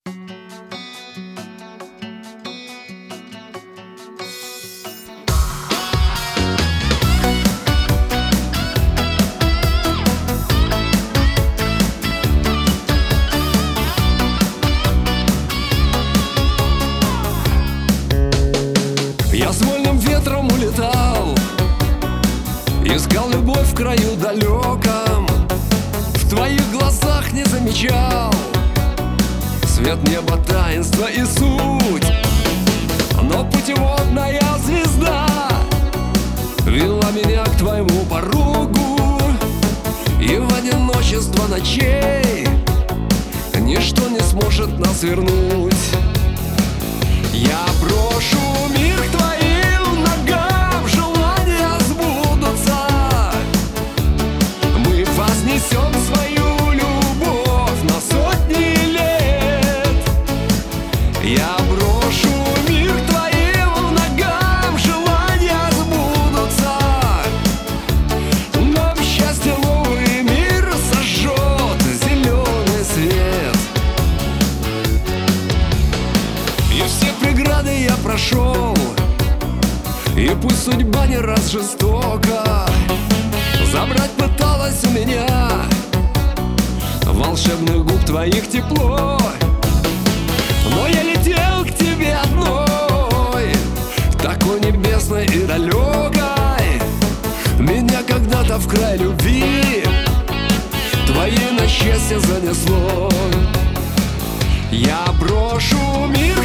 Я с вольным ветром улетал, искал любовь в краю далеком. В твоих глазах не замечал свет неба, таинство и суть. Но путеводная звезда вела меня к твоему порогу, и в одиночество ночей ничто не сможет нас вернуть. Я брошу мир к твоим ногам, желания сбудутся. Мы вознесем свою любовь на сотни лет. Я брошу мир к твоим ногам, желания сбудутся. Нам счастье новый мир сожжет зеленый свет. И все преграды я прошел, и пусть судьба не раз жестока, забрать пыталась у меня волшебных губ твоих тепло. Но я летел к тебе одной, такой небесной и далекой. Меня когда-то в край любви твоей на счастье занесло. Я брошу мир